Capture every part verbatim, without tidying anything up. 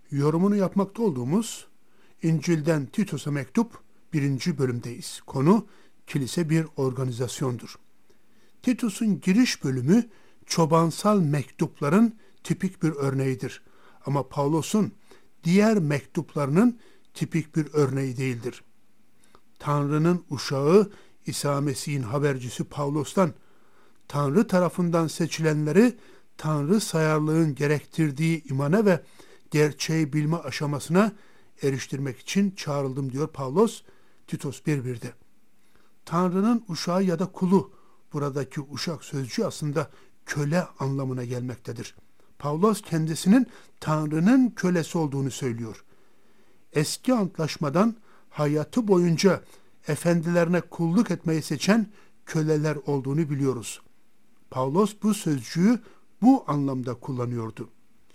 Yorumunu yapmakta olduğumuz İncil'den Titus'a mektup birinci bölümdeyiz. Konu kilise bir organizasyondur. Titus'un giriş bölümü çobansal mektupların tipik bir örneğidir. Ama Pavlos'un diğer mektuplarının tipik bir örneği değildir. Tanrı'nın uşağı İsa Mesih'in habercisi Pavlos'tan Tanrı tarafından seçilenleri Tanrı sayarlığın gerektirdiği imana ve gerçeği bilme aşamasına eriştirmek için çağrıldım diyor Pavlos Titos bir birde. Tanrı'nın uşağı ya da kulu, buradaki uşak sözcüğü aslında köle anlamına gelmektedir. Pavlos kendisinin Tanrı'nın kölesi olduğunu söylüyor. Eski antlaşmadan hayatı boyunca efendilerine kulluk etmeyi seçen köleler olduğunu biliyoruz. Pavlos bu sözcüğü bu anlamda kullanıyordu.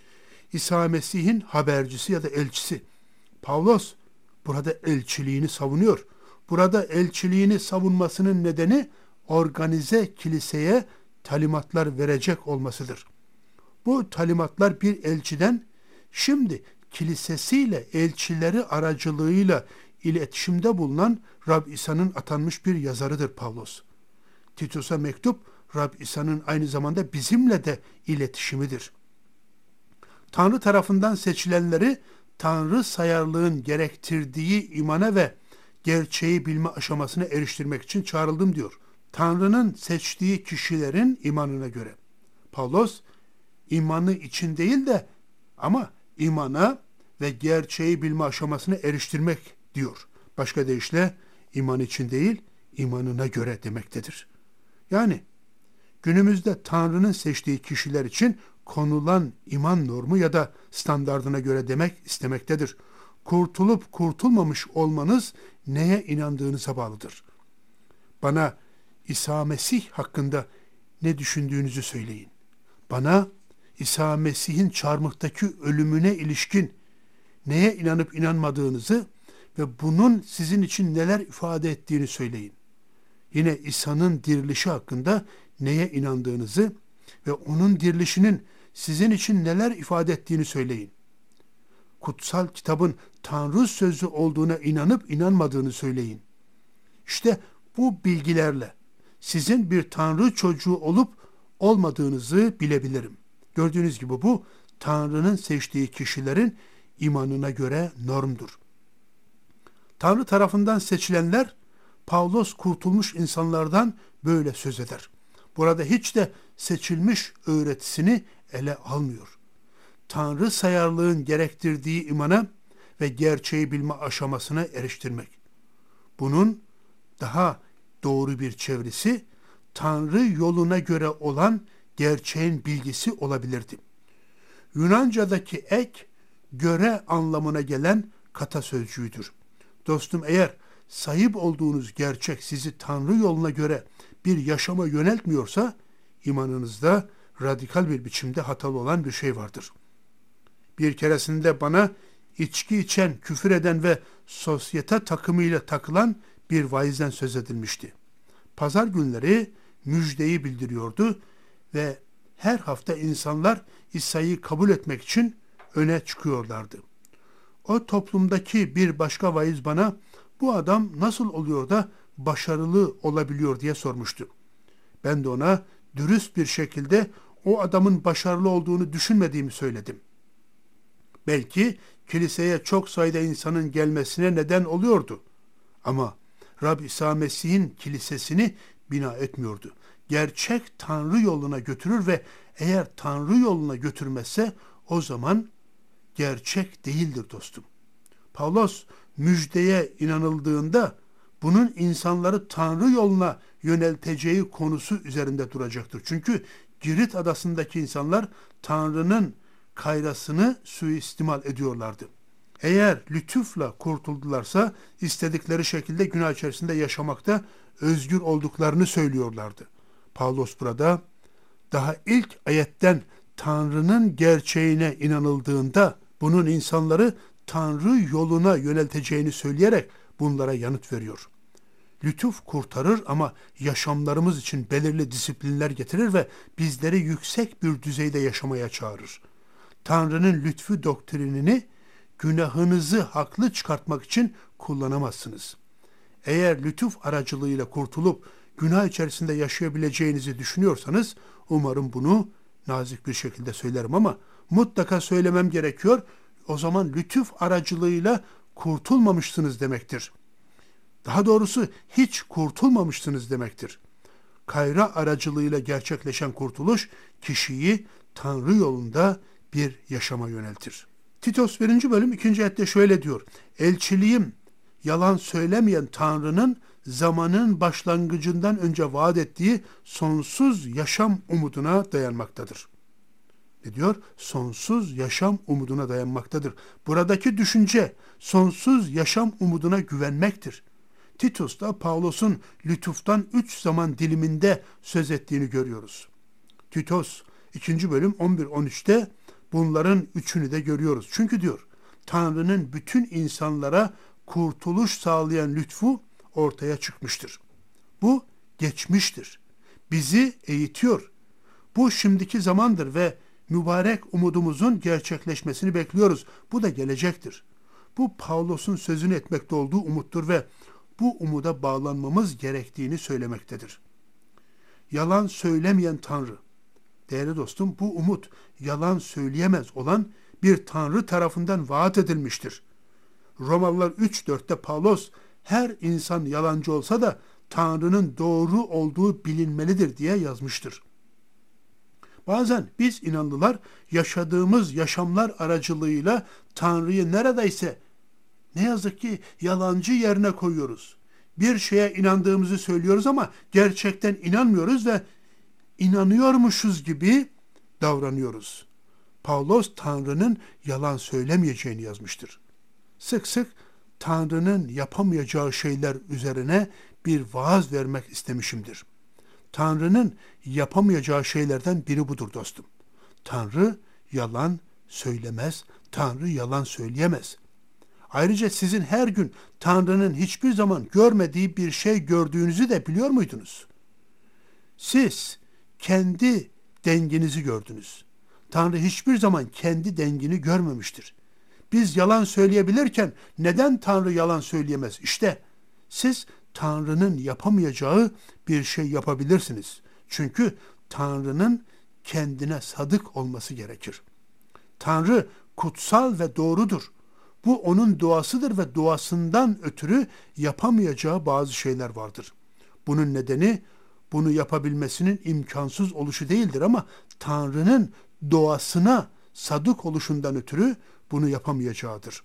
İsa Mesih'in habercisi ya da elçisi. Pavlos burada elçiliğini savunuyor. Burada elçiliğini savunmasının nedeni organize kiliseye talimatlar verecek olmasıdır. Bu talimatlar bir elçiden şimdi kilisesiyle elçileri aracılığıyla iletişimde bulunan Rab İsa'nın atanmış bir yazarıdır Pavlos. Titus'a mektup Rab İsa'nın aynı zamanda bizimle de iletişimidir. Tanrı tarafından seçilenleri Tanrı sayarlığın gerektirdiği imana ve gerçeği bilme aşamasına eriştirmek için çağrıldım diyor. Tanrı'nın seçtiği kişilerin imanına göre. Pavlos imanı için değil de ama imana ve gerçeği bilme aşamasına eriştirmek diyor. Başka deyişle iman için değil, imanına göre demektedir. Yani günümüzde Tanrı'nın seçtiği kişiler için konulan iman normu ya da standardına göre demek istemektedir. Kurtulup kurtulmamış olmanız neye inandığınıza bağlıdır. Bana İsa Mesih hakkında ne düşündüğünüzü söyleyin. Bana İsa Mesih'in çarmıhtaki ölümüne ilişkin neye inanıp inanmadığınızı ve bunun sizin için neler ifade ettiğini söyleyin. Yine İsa'nın dirilişi hakkında neye inandığınızı ve onun dirilişinin sizin için neler ifade ettiğini söyleyin. Kutsal kitabın Tanrı sözü olduğuna inanıp inanmadığını söyleyin. İşte bu bilgilerle sizin bir Tanrı çocuğu olup olmadığınızı bilebilirim. Gördüğünüz gibi bu Tanrı'nın seçtiği kişilerin imanına göre normdur. Tanrı tarafından seçilenler, Pavlos kurtulmuş insanlardan böyle söz eder. Burada hiç de seçilmiş öğretisini ele almıyor. Tanrı sayarlığın gerektirdiği imana ve gerçeği bilme aşamasına eriştirmek. Bunun daha doğru bir çevirisi Tanrı yoluna göre olan gerçeğin bilgisi olabilirdi. Yunanca'daki ek göre anlamına gelen kata sözcüğüdür. Dostum, eğer sahip olduğunuz gerçek sizi Tanrı yoluna göre bir yaşama yöneltmiyorsa imanınızda radikal bir biçimde hatalı olan bir şey vardır. Bir keresinde bana içki içen, küfür eden ve sosyete takımıyla takılan bir vaizden söz edilmişti. Pazar günleri müjdeyi bildiriyordu ve her hafta insanlar İsa'yı kabul etmek için öne çıkıyorlardı. O toplumdaki bir başka vaiz bana bu adam nasıl oluyor da başarılı olabiliyor diye sormuştu. Ben de ona dürüst bir şekilde o adamın başarılı olduğunu düşünmediğimi söyledim. Belki kiliseye çok sayıda insanın gelmesine neden oluyordu. Ama Rab İsa Mesih'in kilisesini bina etmiyordu. Gerçek Tanrı yoluna götürür ve eğer Tanrı yoluna götürmezse o zaman gerçek değildir dostum. Pavlos müjdeye inanıldığında bunun insanları Tanrı yoluna yönelteceği konusu üzerinde duracaktır. Çünkü Girit adasındaki insanlar Tanrı'nın kayrasını suistimal ediyorlardı. Eğer lütufla kurtuldularsa istedikleri şekilde günah içerisinde yaşamakta özgür olduklarını söylüyorlardı. Pavlos burada daha ilk ayetten Tanrı'nın gerçeğine inanıldığında bunun insanları Tanrı yoluna yönelteceğini söyleyerek bunlara yanıt veriyor. Lütuf kurtarır ama yaşamlarımız için belirli disiplinler getirir ve bizleri yüksek bir düzeyde yaşamaya çağırır. Tanrı'nın lütfu doktrinini günahınızı haklı çıkartmak için kullanamazsınız. Eğer lütuf aracılığıyla kurtulup günah içerisinde yaşayabileceğinizi düşünüyorsanız umarım bunu nazik bir şekilde söylerim ama mutlaka söylemem gerekiyor. O zaman lütuf aracılığıyla kurtulmamışsınız demektir. Daha doğrusu hiç kurtulmamışsınız demektir. Kayra aracılığıyla gerçekleşen kurtuluş kişiyi Tanrı yolunda bir yaşama yöneltir. Titos birinci bölüm ikinci ayette şöyle diyor. Elçiliğim yalan söylemeyen Tanrı'nın zamanın başlangıcından önce vaat ettiği sonsuz yaşam umuduna dayanmaktadır. Ne diyor? Sonsuz yaşam umuduna dayanmaktadır. Buradaki düşünce sonsuz yaşam umuduna güvenmektir. Titus'ta Pavlos'un lütuftan üç zaman diliminde söz ettiğini görüyoruz. Titos ikinci bölüm on bir on üçte bunların üçünü de görüyoruz. Çünkü diyor Tanrı'nın bütün insanlara kurtuluş sağlayan lütfu ortaya çıkmıştır. Bu geçmiştir. Bizi eğitiyor. Bu şimdiki zamandır ve mübarek umudumuzun gerçekleşmesini bekliyoruz. Bu da gelecektir. Bu Pavlos'un sözünü etmekte olduğu umuttur ve bu umuda bağlanmamız gerektiğini söylemektedir. Yalan söylemeyen Tanrı. Değerli dostum, bu umut yalan söyleyemez olan bir Tanrı tarafından vaat edilmiştir. Romalılar üç dörtte Pavlos her insan yalancı olsa da Tanrı'nın doğru olduğu bilinmelidir diye yazmıştır. Bazen biz inanlılar yaşadığımız yaşamlar aracılığıyla Tanrı'yı neredeyse ne yazık ki yalancı yerine koyuyoruz. Bir şeye inandığımızı söylüyoruz ama gerçekten inanmıyoruz ve inanıyormuşuz gibi davranıyoruz. Pavlos Tanrı'nın yalan söylemeyeceğini yazmıştır. Sık sık Tanrı'nın yapamayacağı şeyler üzerine bir vaaz vermek istemişimdir. Tanrı'nın yapamayacağı şeylerden biri budur dostum. Tanrı yalan söylemez, Tanrı yalan söyleyemez. Ayrıca sizin her gün Tanrı'nın hiçbir zaman görmediği bir şey gördüğünüzü de biliyor muydunuz? Siz kendi denginizi gördünüz. Tanrı hiçbir zaman kendi dengini görmemiştir. Biz yalan söyleyebilirken neden Tanrı yalan söyleyemez? İşte siz Tanrı'nın yapamayacağı bir şey yapabilirsiniz. Çünkü Tanrı'nın kendine sadık olması gerekir. Tanrı kutsal ve doğrudur. Bu onun doğasıdır ve doğasından ötürü yapamayacağı bazı şeyler vardır. Bunun nedeni bunu yapabilmesinin imkansız oluşu değildir ama Tanrı'nın doğasına sadık oluşundan ötürü bunu yapamayacağıdır.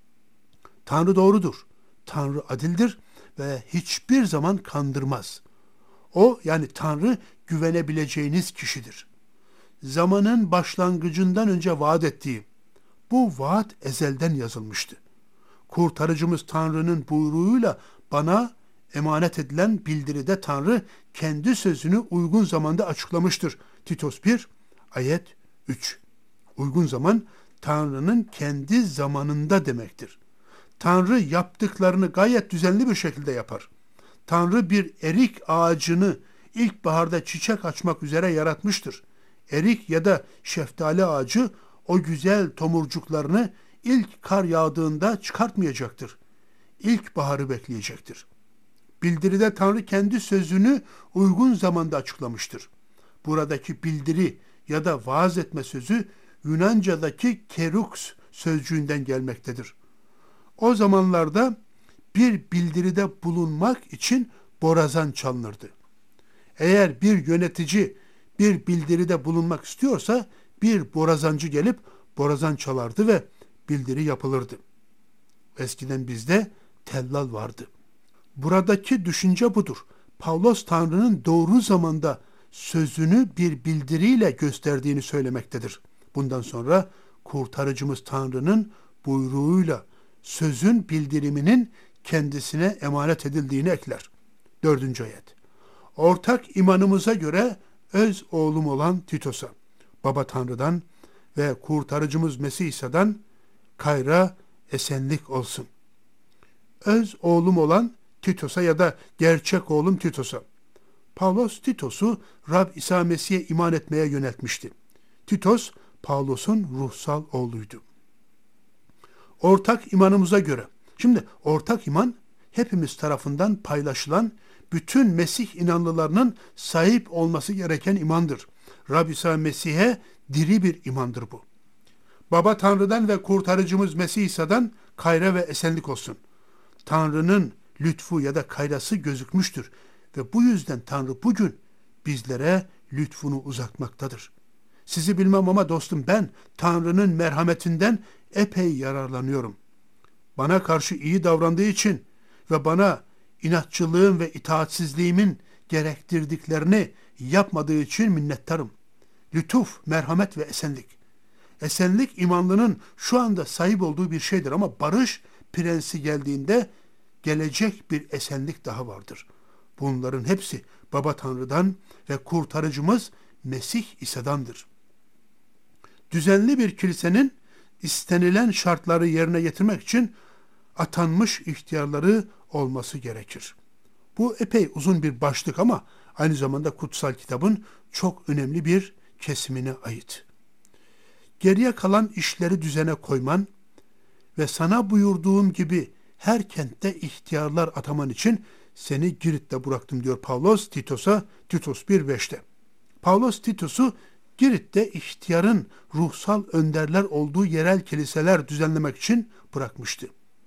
Tanrı doğrudur. Tanrı adildir ve hiçbir zaman kandırmaz. O yani Tanrı güvenebileceğiniz kişidir. Zamanın başlangıcından önce vaat ettiği bu vaat ezelden yazılmıştı. Kurtarıcımız Tanrı'nın buyruğuyla bana emanet edilen bildiride Tanrı kendi sözünü uygun zamanda açıklamıştır. Titos bir ayet üç. Uygun zaman Tanrı'nın kendi zamanında demektir. Tanrı yaptıklarını gayet düzenli bir şekilde yapar. Tanrı bir erik ağacını ilkbaharda çiçek açmak üzere yaratmıştır. Erik ya da şeftali ağacı o güzel tomurcuklarını ilk kar yağdığında çıkartmayacaktır. İlkbaharı bekleyecektir. Bildiride Tanrı kendi sözünü uygun zamanda açıklamıştır. Buradaki bildiri ya da vaaz etme sözü Yunanca'daki kerux sözcüğünden gelmektedir. O zamanlarda bir bildiride bulunmak için borazan çalınırdı. Eğer bir yönetici bir bildiride bulunmak istiyorsa bir borazancı gelip borazan çalardı ve bildiri yapılırdı. Eskiden bizde tellal vardı. Buradaki düşünce budur. Pavlos Tanrı'nın doğru zamanda sözünü bir bildiriyle gösterdiğini söylemektedir. Bundan sonra kurtarıcımız Tanrı'nın buyruğuyla sözün bildiriminin kendisine emanet edildiğini ekler. Dördüncü ayet. Ortak imanımıza göre öz oğlum olan Titos'a, Baba Tanrı'dan ve kurtarıcımız Mesih İsa'dan kayra esenlik olsun. Öz oğlum olan Titos'a ya da gerçek oğlum Titos'a. Pavlos Titos'u Rab İsa Mesih'e iman etmeye yöneltmişti. Titos, Pavlos'un ruhsal oğluydu. Ortak imanımıza göre. Şimdi ortak iman hepimiz tarafından paylaşılan bütün Mesih inanlılarının sahip olması gereken imandır. Rab İsa Mesih'e diri bir imandır bu. Baba Tanrı'dan ve kurtarıcımız Mesih İsa'dan kayra ve esenlik olsun. Tanrı'nın lütfu ya da kayrası gözükmüştür ve bu yüzden Tanrı bugün bizlere lütfunu uzatmaktadır. Sizi bilmem ama dostum, ben Tanrı'nın merhametinden epey yararlanıyorum. Bana karşı iyi davrandığı için ve bana inatçılığım ve itaatsizliğimin gerektirdiklerini yapmadığı için minnettarım. Lütuf, merhamet ve esenlik. Esenlik imanlının şu anda sahip olduğu bir şeydir ama barış prensi geldiğinde gelecek bir esenlik daha vardır. Bunların hepsi Baba Tanrı'dan ve kurtarıcımız Mesih İsa'dandır. Düzenli bir kilisenin istenilen şartları yerine getirmek için atanmış ihtiyarları olması gerekir. Bu epey uzun bir başlık ama aynı zamanda kutsal kitabın çok önemli bir kesimine ait. Geriye kalan işleri düzene koyman ve sana buyurduğum gibi her kentte ihtiyarlar ataman için seni Girit'te bıraktım diyor Pavlos Titos'a, Titos bir beşte. Pavlos Titos'u Girit'te ihtiyarın ruhsal önderler olduğu yerel kiliseler düzenlemek için bırakmıştı.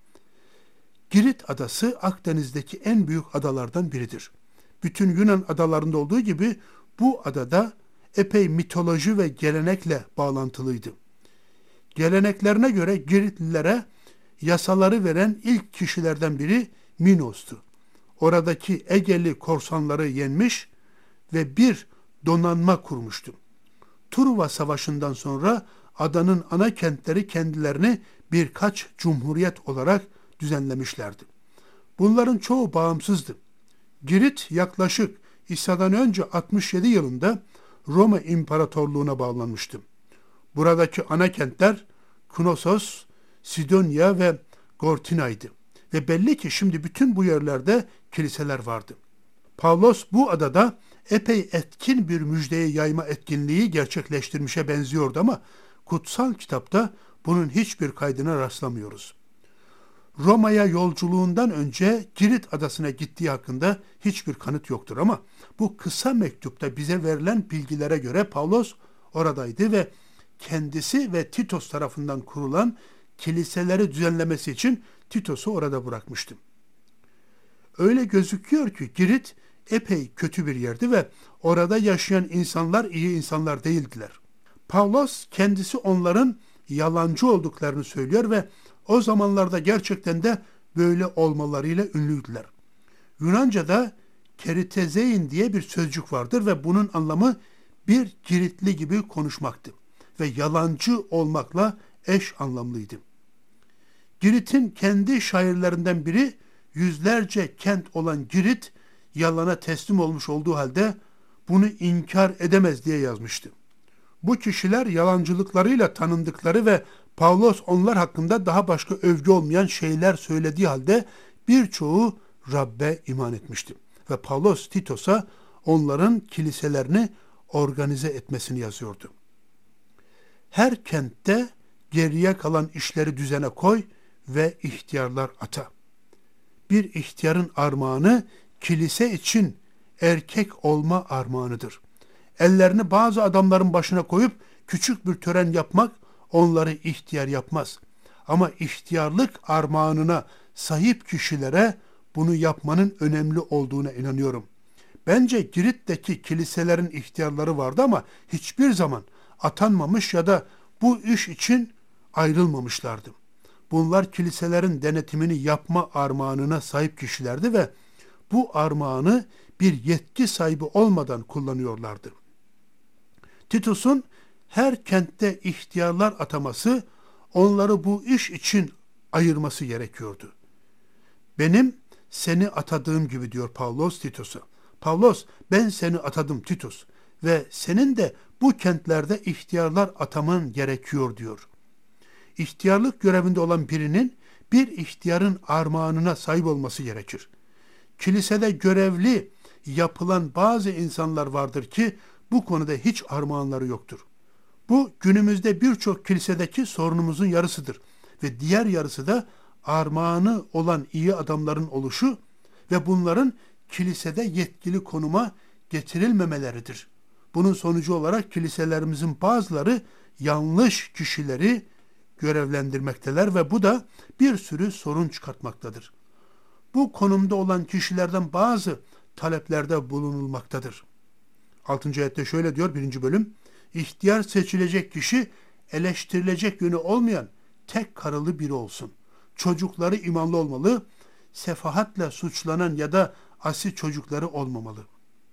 Girit adası Akdeniz'deki en büyük adalardan biridir. Bütün Yunan adalarında olduğu gibi bu adada epey mitoloji ve gelenekle bağlantılıydı. Geleneklerine göre Giritlilere yasaları veren ilk kişilerden biri Minos'tu. Oradaki Egeli korsanları yenmiş ve bir donanma kurmuştu. Truva Savaşı'ndan sonra adanın ana kentleri kendilerini birkaç cumhuriyet olarak düzenlemişlerdi. Bunların çoğu bağımsızdı. Girit yaklaşık İsa'dan önce altmış yedi yılında Roma İmparatorluğu'na bağlanmıştı. Buradaki ana kentler Knossos, Sidonya ve Gortina'ydı. Ve belli ki şimdi bütün bu yerlerde kiliseler vardı. Pavlos bu adada epey etkin bir müjdeyi yayma etkinliği gerçekleştirmişe benziyordu ama kutsal kitapta bunun hiçbir kaydına rastlamıyoruz. Roma'ya yolculuğundan önce Girit adasına gittiği hakkında hiçbir kanıt yoktur ama bu kısa mektupta bize verilen bilgilere göre Pavlos oradaydı ve kendisi ve Titos tarafından kurulan kiliseleri düzenlemesi için Titos'u orada bırakmıştı. Öyle gözüküyor ki Girit epey kötü bir yerdi ve orada yaşayan insanlar iyi insanlar değildiler. Pavlos kendisi onların yalancı olduklarını söylüyor ve o zamanlarda gerçekten de böyle olmalarıyla ünlüydüler. Yunanca'da keritezein diye bir sözcük vardır ve bunun anlamı bir Giritli gibi konuşmaktı ve yalancı olmakla eş anlamlıydı. Girit'in kendi şairlerinden biri yüzlerce kent olan Girit yalana teslim olmuş olduğu halde bunu inkar edemez diye yazmıştı. Bu kişiler yalancılıklarıyla tanındıkları ve Pavlos onlar hakkında daha başka övgü olmayan şeyler söylediği halde birçoğu Rab'be iman etmişti. Ve Pavlos Titos'a onların kiliselerini organize etmesini yazıyordu. Her kentte geriye kalan işleri düzene koy ve ihtiyarlar ata. Bir ihtiyarın armağanı kilise için erkek olma armağanıdır. Ellerini bazı adamların başına koyup küçük bir tören yapmak onları ihtiyar yapmaz. Ama ihtiyarlık armağanına sahip kişilere bunu yapmanın önemli olduğuna inanıyorum. Bence Girit'teki kiliselerin ihtiyarları vardı ama hiçbir zaman atanmamış ya da bu iş için ayrılmamışlardı. Bunlar kiliselerin denetimini yapma armağanına sahip kişilerdi ve bu armağanı bir yetki sahibi olmadan kullanıyorlardı. Titus'un her kentte ihtiyarlar ataması, onları bu iş için ayırması gerekiyordu. Benim seni atadığım gibi diyor Pavlos Titus'a. Pavlos, ben seni atadım Titus ve senin de bu kentlerde ihtiyarlar ataman gerekiyor diyor. İhtiyarlık görevinde olan birinin bir ihtiyarın armağanına sahip olması gerekir. Kilisede görevli yapılan bazı insanlar vardır ki bu konuda hiç armağanları yoktur. Bu günümüzde birçok kilisedeki sorunumuzun yarısıdır. ve diğer yarısı da armağanı olan iyi adamların oluşu ve bunların kilisede yetkili konuma getirilmemeleridir. Bunun sonucu olarak kiliselerimizin bazıları yanlış kişileri görevlendirmekteler ve bu da bir sürü sorun çıkartmaktadır. Bu konumda olan kişilerden bazı taleplerde bulunulmaktadır. altıncı ayette şöyle diyor birinci bölüm. İhtiyar seçilecek kişi eleştirilecek yönü olmayan tek karılı biri olsun. Çocukları imanlı olmalı, sefahatle suçlanan ya da asi çocukları olmamalı.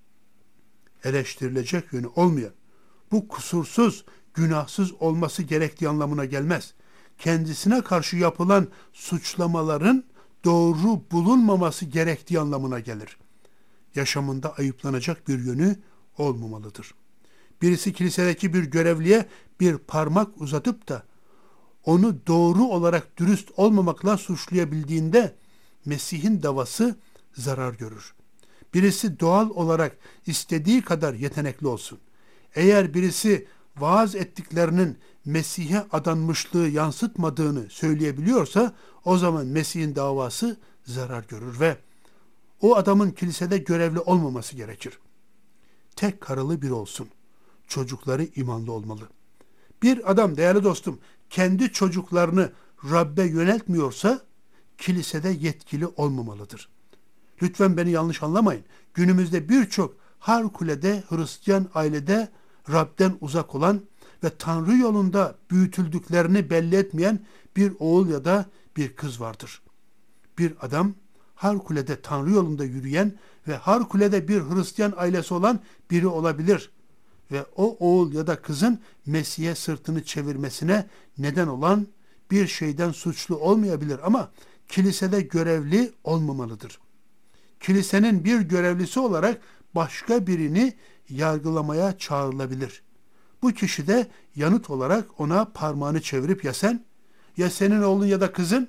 Eleştirilecek yönü olmayan, bu kusursuz, günahsız olması gerektiği anlamına gelmez. Kendisine karşı yapılan suçlamaların doğru bulunmaması gerektiği anlamına gelir. Yaşamında ayıplanacak bir yönü olmamalıdır. Birisi kilisedeki bir görevliye bir parmak uzatıp da onu doğru olarak dürüst olmamakla suçlayabildiğinde Mesih'in davası zarar görür. Birisi doğal olarak istediği kadar yetenekli olsun. Eğer birisi vaaz ettiklerinin Mesih'e adanmışlığı yansıtmadığını söyleyebiliyorsa o zaman Mesih'in davası zarar görür ve o adamın kilisede görevli olmaması gerekir. Tek karılı biri olsun. Çocukları imanlı olmalı. Bir adam değerli dostum kendi çocuklarını Rabbe yöneltmiyorsa kilisede yetkili olmamalıdır. Lütfen beni yanlış anlamayın. Günümüzde birçok harikulade Hristiyan ailede Rab'den uzak olan ve Tanrı yolunda büyütüldüklerini belli etmeyen bir oğul ya da bir kız vardır. Bir adam harikulade Tanrı yolunda yürüyen ve harikulade bir Hristiyan ailesi olan biri olabilir ve o oğul ya da kızın Mesih'e sırtını çevirmesine neden olan bir şeyden suçlu olmayabilir ama kilisede görevli olmamalıdır. Kilisenin bir görevlisi olarak başka birini yargılamaya çağrılabilir. Bu kişi de yanıt olarak ona parmağını çevirip ya sen, ya senin oğlun ya da kızın,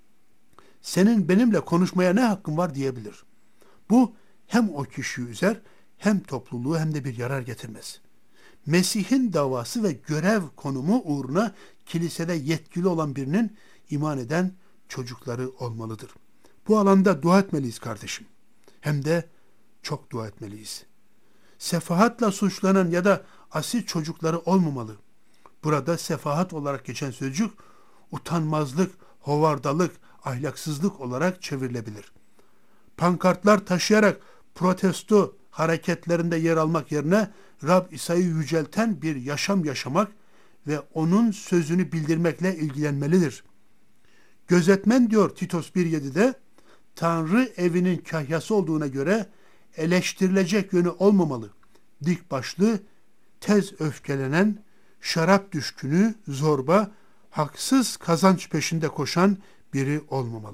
senin benimle konuşmaya ne hakkın var diyebilir. Bu hem o kişiyi üzer hem topluluğu hem de bir yarar getirmez. Mesih'in davası ve görev konumu uğruna kilisede yetkili olan birinin iman eden çocukları olmalıdır. Bu alanda dua etmeliyiz kardeşim. Hem de çok dua etmeliyiz. Sefahatla suçlanan ya da asil çocukları olmamalı. Burada sefahat olarak geçen sözcük utanmazlık, hovardalık, ahlaksızlık olarak çevrilebilir. Pankartlar taşıyarak protesto hareketlerinde yer almak yerine Rab İsa'yı yücelten bir yaşam yaşamak ve onun sözünü bildirmekle ilgilenmelidir. Gözetmen diyor Titos bir yedide, Tanrı evinin kahyası olduğuna göre eleştirilecek yönü olmamalı. Dik başlı, tez öfkelenen, şarap düşkünü, zorba, haksız kazanç peşinde koşan biri olmamalı.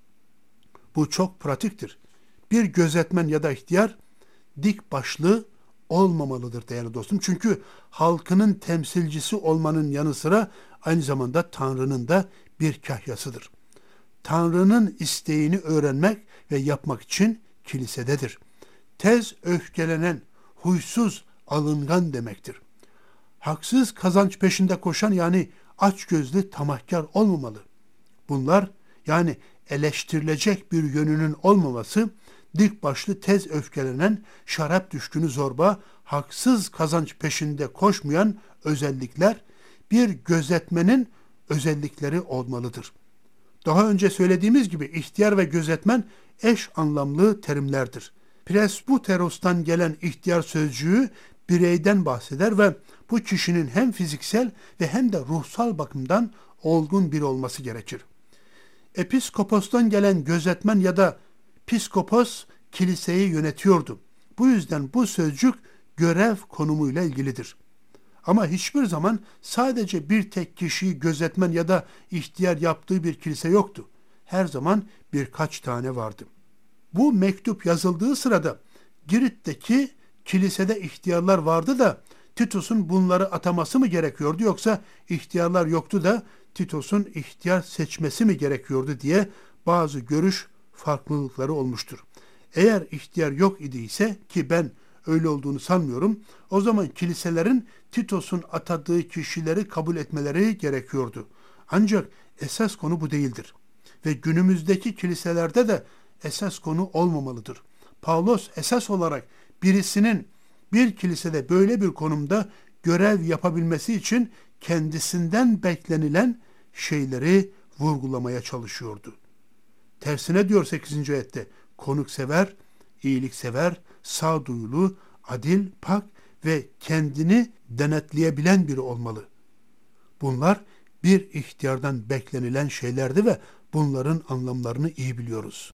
Bu çok pratiktir. Bir gözetmen ya da ihtiyar dik başlı olmamalıdır değerli dostum. Çünkü halkının temsilcisi olmanın yanı sıra aynı zamanda Tanrı'nın da bir kahyasıdır. Tanrı'nın isteğini öğrenmek ve yapmak için kilisededir. Tez öfkelenen, huysuz, alıngan demektir. Haksız kazanç peşinde koşan yani açgözlü, tamahkar olmamalı. Bunlar yani eleştirilecek bir yönünün olmaması, dik başlı, tez öfkelenen, şarap düşkünü zorba, haksız kazanç peşinde koşmayan özellikler bir gözetmenin özellikleri olmalıdır. Daha önce söylediğimiz gibi ihtiyar ve gözetmen eş anlamlı terimlerdir. Presbuteros'tan gelen ihtiyar sözcüğü bireyden bahseder ve bu kişinin hem fiziksel ve hem de ruhsal bakımdan olgun biri olması gerekir. Episkopos'tan gelen gözetmen ya da piskopos kiliseyi yönetiyordu. Bu yüzden bu sözcük görev konumuyla ilgilidir. Ama hiçbir zaman sadece bir tek kişiyi gözetmen ya da ihtiyar yaptığı bir kilise yoktu. Her zaman birkaç tane vardı. Bu mektup yazıldığı sırada Girit'teki kilisede ihtiyarlar vardı da Titus'un bunları ataması mı gerekiyordu yoksa ihtiyarlar yoktu da Titus'un ihtiyar seçmesi mi gerekiyordu diye bazı görüş farklılıkları olmuştur. Eğer ihtiyar yok idiyse ki ben öyle olduğunu sanmıyorum, o zaman kiliselerin Titus'un atadığı kişileri kabul etmeleri gerekiyordu. Ancak esas konu bu değildir. Ve günümüzdeki kiliselerde de esas konu olmamalıdır. Pavlos esas olarak birisinin bir kilisede böyle bir konumda görev yapabilmesi için kendisinden beklenilen şeyleri vurgulamaya çalışıyordu. Tersine diyor sekizinci ayette, konuksever, iyiliksever, sağduyulu, adil, pak ve kendini denetleyebilen biri olmalı. Bunlar bir ihtiyardan beklenilen şeylerdi ve bunların anlamlarını iyi biliyoruz.